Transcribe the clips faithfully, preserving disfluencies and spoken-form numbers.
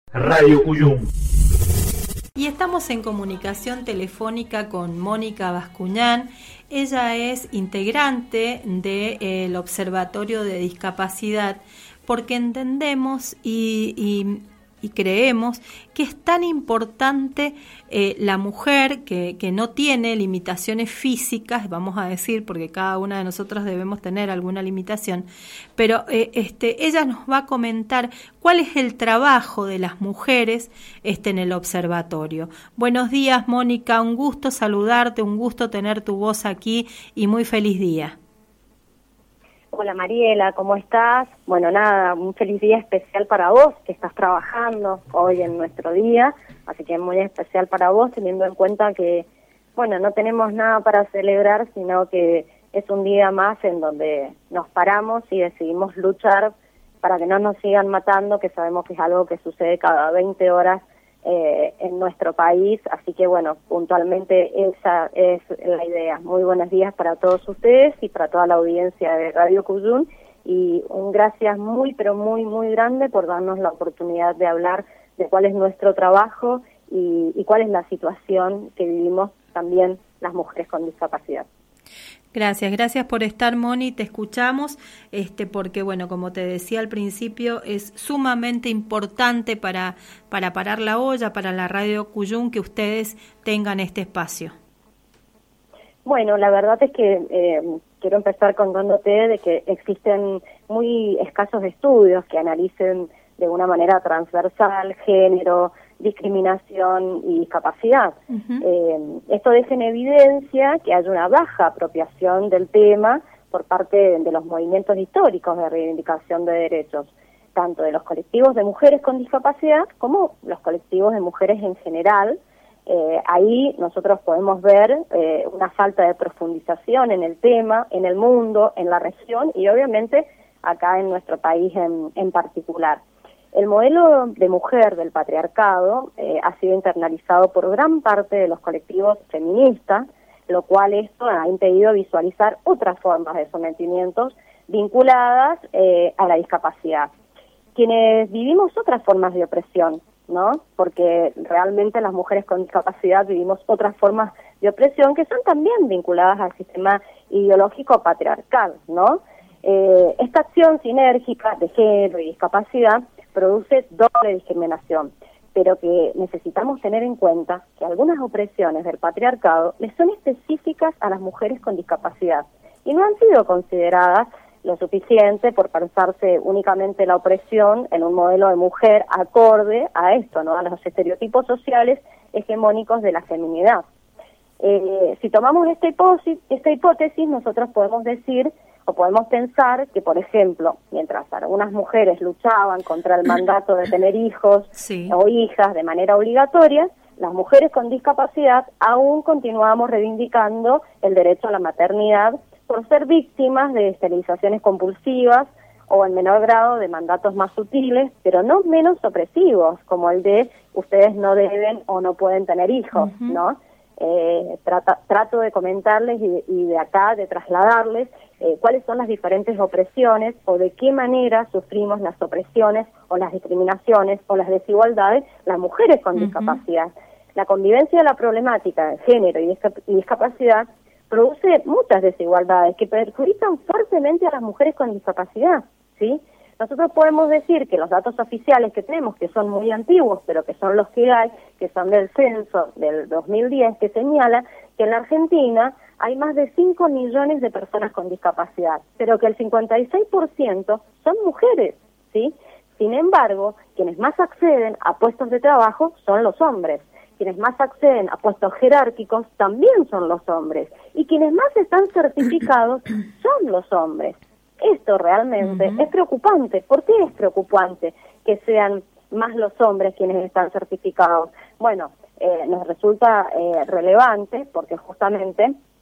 Radio Cuyum. Y estamos en comunicación telefónica con Mónica Bascuñán. Ella es integrante del Observatorio de Discapacidad, porque entendemos y, y, y creemos que es tan importante eh, la mujer que, que no tiene limitaciones físicas, vamos a decir, porque cada una de nosotros debemos tener alguna limitación, pero eh, este, ella nos va a comentar cuál es el trabajo de las mujeres este, en el observatorio. Buenos días, Mónica, un gusto saludarte, un gusto tener tu voz aquí y muy feliz día. Hola Mariela, ¿cómo estás? Bueno, nada, un feliz día especial para vos, que estás trabajando hoy en nuestro día, así que muy especial para vos, teniendo en cuenta que, bueno, no tenemos nada para celebrar, sino que es un día más en donde nos paramos y decidimos luchar para que no nos sigan matando, que sabemos que es algo que sucede cada veinte horas eh, en nuestro país, así que bueno, puntualmente esa es la idea. Muy buenos días para todos ustedes y para toda la audiencia de Radio Cuyum, y un gracias muy pero muy muy grande por darnos la oportunidad de hablar de cuál es nuestro trabajo y, y cuál es la situación que vivimos también las mujeres con discapacidad. Gracias, gracias por estar, Moni, te escuchamos, este, porque bueno, como te decía al principio, es sumamente importante para, para parar la olla, para la Radio Cuyum, que ustedes tengan este espacio. Bueno, la verdad es que eh, quiero empezar contándote de que existen muy escasos estudios que analicen de una manera transversal género, discriminación y discapacidad. Uh-huh. Eh, esto deja en evidencia que hay una baja apropiación del tema por parte de, de los movimientos históricos de reivindicación de derechos, tanto de los colectivos de mujeres con discapacidad como los colectivos de mujeres en general. Eh, ahí nosotros podemos ver eh, una falta de profundización en el tema, en el mundo, en la región y obviamente acá en nuestro país en, en particular. El modelo de mujer del patriarcado eh, ha sido internalizado por gran parte de los colectivos feministas, lo cual esto ha impedido visualizar otras formas de sometimientos vinculadas eh, a la discapacidad. Quienes vivimos otras formas de opresión, ¿no? Porque realmente las mujeres con discapacidad vivimos otras formas de opresión que son también vinculadas al sistema ideológico patriarcal, ¿no? Eh, esta acción sinérgica de género y discapacidad produce doble discriminación, pero que necesitamos tener en cuenta que algunas opresiones del patriarcado les son específicas a las mujeres con discapacidad y no han sido consideradas lo suficiente por pensarse únicamente la opresión en un modelo de mujer acorde a esto, ¿no? A los estereotipos sociales hegemónicos de la feminidad. Eh, si tomamos esta hipótesis, esta hipótesis, nosotros podemos decir o podemos pensar que, por ejemplo, mientras algunas mujeres luchaban contra el mandato de tener hijos sí. o hijas de manera obligatoria, las mujeres con discapacidad aún continuamos reivindicando el derecho a la maternidad por ser víctimas de esterilizaciones compulsivas o en menor grado de mandatos más sutiles, pero no menos opresivos, como el de ustedes no deben o no pueden tener hijos, uh-huh. ¿no? Eh, trata, trato de comentarles y, y de acá de trasladarles eh, cuáles son las diferentes opresiones o de qué manera sufrimos las opresiones o las discriminaciones o las desigualdades las mujeres con uh-huh. discapacidad. La convivencia de la problemática de género y, discap- y discapacidad produce muchas desigualdades que perjudican fuertemente a las mujeres con discapacidad, ¿sí? Nosotros podemos decir que los datos oficiales que tenemos, que son muy antiguos, pero que son los que hay, que son del censo del dos mil diez, que señala que en la Argentina hay más de cinco millones de personas con discapacidad, pero que el cincuenta y seis por ciento son mujeres, ¿sí? Sin embargo, quienes más acceden a puestos de trabajo son los hombres. Quienes más acceden a puestos jerárquicos también son los hombres. Y quienes más están certificados son los hombres. Esto realmente uh-huh. es preocupante. ¿Por qué es preocupante que sean más los hombres quienes están certificados? Bueno, eh, nos resulta eh, relevante porque justamente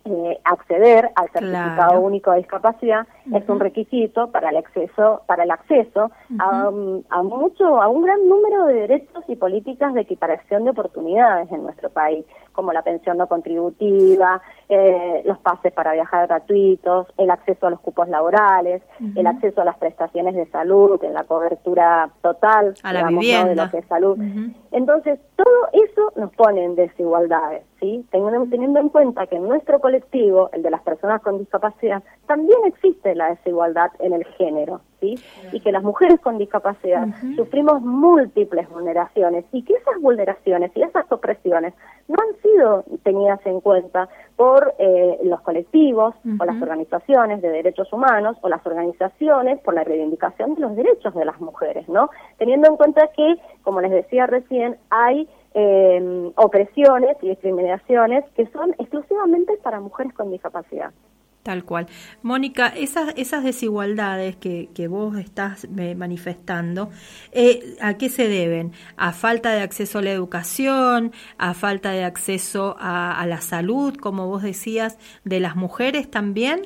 eh, acceder al certificado claro. único de discapacidad uh-huh. es un requisito para el acceso para el acceso uh-huh. a, a mucho a un gran número de derechos y políticas de equiparación de oportunidades en nuestro país, como la pensión no contributiva, eh, los pases para viajar gratuitos, el acceso a los cupos laborales, uh-huh. el acceso a las prestaciones de salud, en la cobertura total, a la digamos, vivienda, ¿no? de lo que es salud. Uh-huh. Entonces, todo eso nos pone en desigualdades, ¿sí? Teniendo, teniendo en cuenta que en nuestro colectivo, el de las personas con discapacidad, también existe la desigualdad en el género, ¿sí? Y que las mujeres con discapacidad uh-huh. sufrimos múltiples vulneraciones y que esas vulneraciones y esas opresiones no han sido tenidas en cuenta por eh, los colectivos uh-huh. o las organizaciones de derechos humanos o las organizaciones por la reivindicación de los derechos de las mujeres, ¿no? Teniendo en cuenta que, como les decía recién, hay eh, opresiones y discriminaciones que son exclusivamente para mujeres con discapacidad. Tal cual. Mónica, esas esas desigualdades que, que vos estás eh, manifestando, eh, ¿a qué se deben? ¿A falta de acceso a la educación? ¿A falta de acceso a, a la salud, como vos decías, de las mujeres también?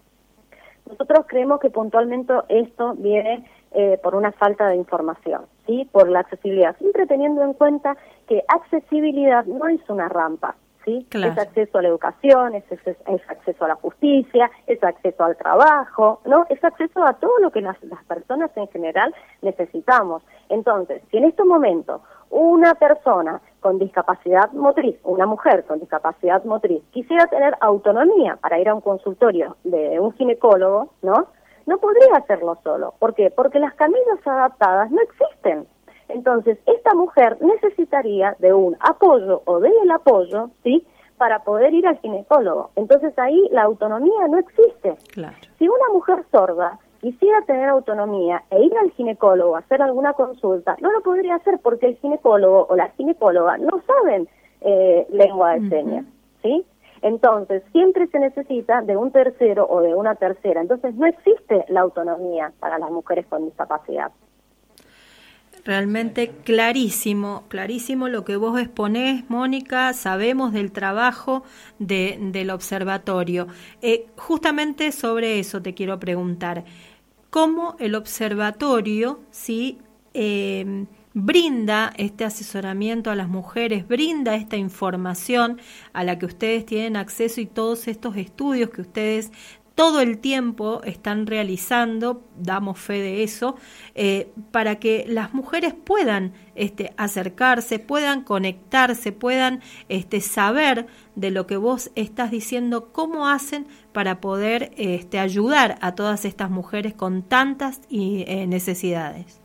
Nosotros creemos que puntualmente esto viene eh, por una falta de información, ¿sí? Por la accesibilidad, siempre teniendo en cuenta que accesibilidad no es una rampa. ¿Sí? Claro. Es acceso a la educación, es, es, es acceso a la justicia, es acceso al trabajo, ¿no? Es acceso a todo lo que las, las personas en general necesitamos. Entonces, si en estos momentos una persona con discapacidad motriz, una mujer con discapacidad motriz, quisiera tener autonomía para ir a un consultorio de un ginecólogo, ¿no? No podría hacerlo solo. ¿Por qué? Porque las caminas adaptadas no existen. Entonces, esta mujer necesitaría de un apoyo o del apoyo, ¿sí?, para poder ir al ginecólogo. Entonces, ahí la autonomía no existe. Claro. Si una mujer sorda quisiera tener autonomía e ir al ginecólogo a hacer alguna consulta, no lo podría hacer porque el ginecólogo o la ginecóloga no saben eh, lengua de señas, uh-huh. ¿sí? Entonces, siempre se necesita de un tercero o de una tercera. Entonces, no existe la autonomía para las mujeres con discapacidad. Realmente clarísimo, clarísimo lo que vos exponés, Mónica. Sabemos del trabajo de, del observatorio. Eh, justamente sobre eso te quiero preguntar. ¿Cómo el observatorio, sí, eh, brinda este asesoramiento a las mujeres, brinda esta información a la que ustedes tienen acceso y todos estos estudios que ustedes todo el tiempo están realizando, damos fe de eso, eh, para que las mujeres puedan este, acercarse, puedan conectarse, puedan este, saber de lo que vos estás diciendo, cómo hacen para poder este, ayudar a todas estas mujeres con tantas y, eh, necesidades?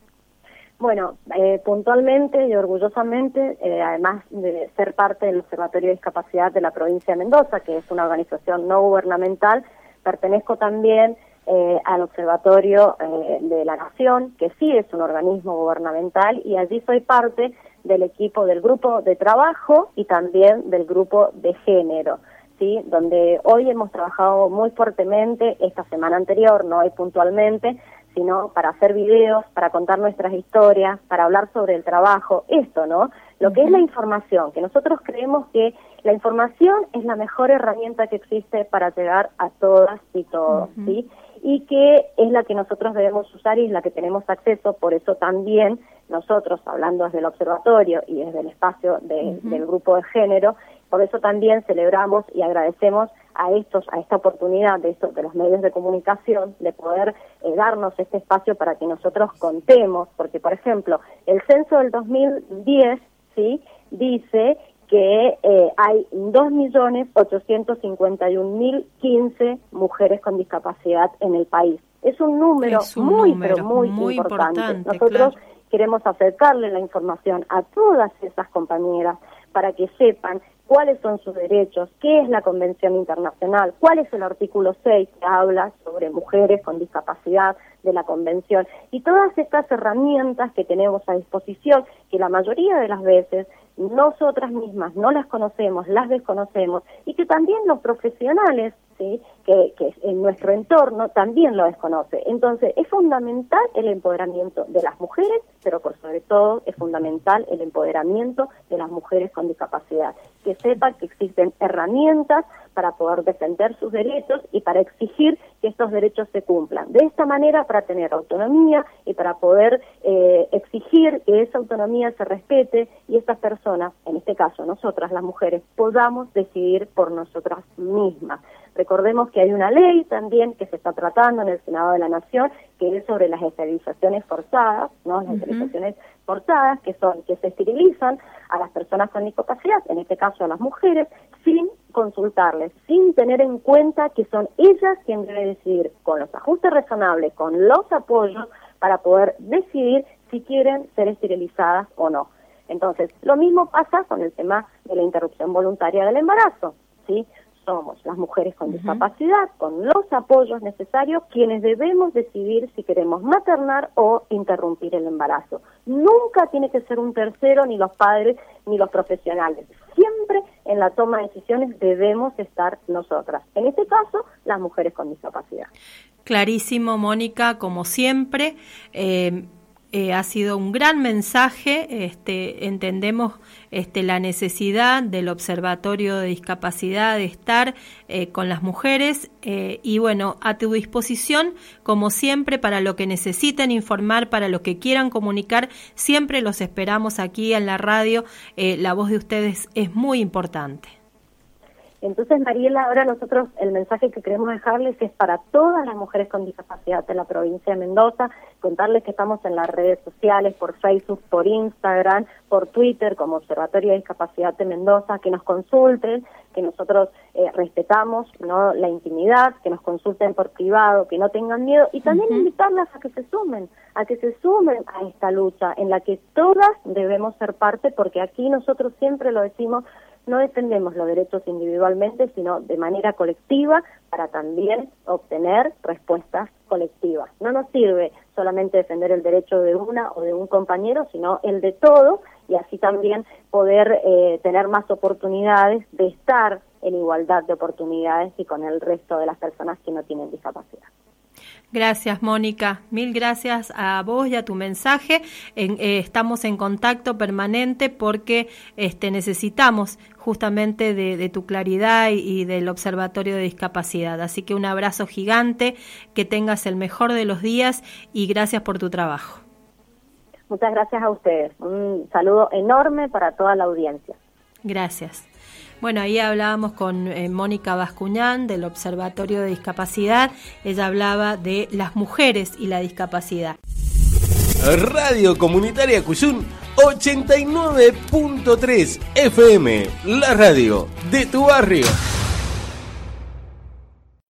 Bueno, eh, puntualmente y orgullosamente, eh, además de ser parte del Observatorio de Discapacidad de la provincia de Mendoza, que es una organización no gubernamental, pertenezco también eh, al Observatorio eh, de la Nación, que sí es un organismo gubernamental, y allí soy parte del equipo del grupo de trabajo y también del grupo de género, ¿sí? Donde hoy hemos trabajado muy fuertemente, esta semana anterior, no hoy puntualmente, sino para hacer videos, para contar nuestras historias, para hablar sobre el trabajo, esto, ¿no? Lo que es la información, que nosotros creemos que la información es la mejor herramienta que existe para llegar a todas y todos, uh-huh. ¿sí? Y que es la que nosotros debemos usar y es la que tenemos acceso, por eso también nosotros, hablando desde el observatorio y desde el espacio de, uh-huh. del grupo de género, por eso también celebramos y agradecemos a estos, a esta oportunidad de estos, de los medios de comunicación, de poder eh, darnos este espacio para que nosotros contemos, porque por ejemplo, el censo del dos mil diez, sí, dice que eh, hay dos millones ochocientos cincuenta y un mil quince mujeres con discapacidad en el país. Es un número es un muy, número pero muy, muy importante. importante. Nosotros claro. queremos acercarle la información a todas esas compañeras para que sepan cuáles son sus derechos, qué es la Convención Internacional, cuál es el artículo seis que habla sobre mujeres con discapacidad de la Convención, y todas estas herramientas que tenemos a disposición, que la mayoría de las veces nosotras mismas no las conocemos, las desconocemos, y que también los profesionales, ¿sí?, que, que en nuestro entorno también lo desconoce. Entonces, es fundamental el empoderamiento de las mujeres, pero por sobre todo es fundamental el empoderamiento de las mujeres con discapacidad, que sepan que existen herramientas para poder defender sus derechos y para exigir que estos derechos se cumplan. De esta manera, para tener autonomía y para poder eh, exigir que esa autonomía se respete y estas personas, en este caso nosotras las mujeres, podamos decidir por nosotras mismas. Recordemos que hay una ley también que se está tratando en el Senado de la Nación, que es sobre las esterilizaciones forzadas, ¿no? Las uh-huh. esterilizaciones forzadas, que son que se esterilizan a las personas con discapacidad, en este caso a las mujeres, sin consultarles, sin tener en cuenta que son ellas quienes deben decidir con los ajustes razonables, con los apoyos, para poder decidir si quieren ser esterilizadas o no. Entonces, lo mismo pasa con el tema de la interrupción voluntaria del embarazo, ¿sí? Somos las mujeres con uh-huh. discapacidad, con los apoyos necesarios, quienes debemos decidir si queremos maternar o interrumpir el embarazo. Nunca tiene que ser un tercero, ni los padres, ni los profesionales. Siempre en la toma de decisiones debemos estar nosotras. En este caso, las mujeres con discapacidad. Clarísimo, Mónica, como siempre. Eh, Eh, ha sido un gran mensaje. Este, entendemos este, la necesidad del Observatorio de Discapacidad de estar eh, con las mujeres eh, y bueno, a tu disposición como siempre para lo que necesiten informar, para lo que quieran comunicar, siempre los esperamos aquí en la radio. Eh, la voz de ustedes es muy importante. Entonces, Mariela, ahora nosotros el mensaje que queremos dejarles es para todas las mujeres con discapacidad de la provincia de Mendoza, contarles que estamos en las redes sociales, por Facebook, por Instagram, por Twitter, como Observatorio de Discapacidad de Mendoza, que nos consulten, que nosotros eh, respetamos, ¿no?, la intimidad, que nos consulten por privado, que no tengan miedo, y también uh-huh. invitarlas a que se sumen, a que se sumen a esta lucha, en la que todas debemos ser parte, porque aquí nosotros siempre lo decimos, no defendemos los derechos individualmente, sino de manera colectiva para también obtener respuestas colectivas. No nos sirve solamente defender el derecho de una o de un compañero, sino el de todos, y así también poder eh, tener más oportunidades de estar en igualdad de oportunidades y con el resto de las personas que no tienen discapacidad. Gracias, Mónica. Mil gracias a vos y a tu mensaje. En, eh, estamos en contacto permanente porque este, necesitamos justamente de, de tu claridad y, y del Observatorio de Discapacidad. Así que un abrazo gigante, que tengas el mejor de los días y gracias por tu trabajo. Muchas gracias a ustedes. Un saludo enorme para toda la audiencia. Gracias. Bueno, ahí hablábamos con eh, Mónica Bascuñán del Observatorio de Discapacidad. Ella hablaba de las mujeres y la discapacidad. Radio Comunitaria Cuyún ochenta y nueve punto tres F M, la radio de tu barrio.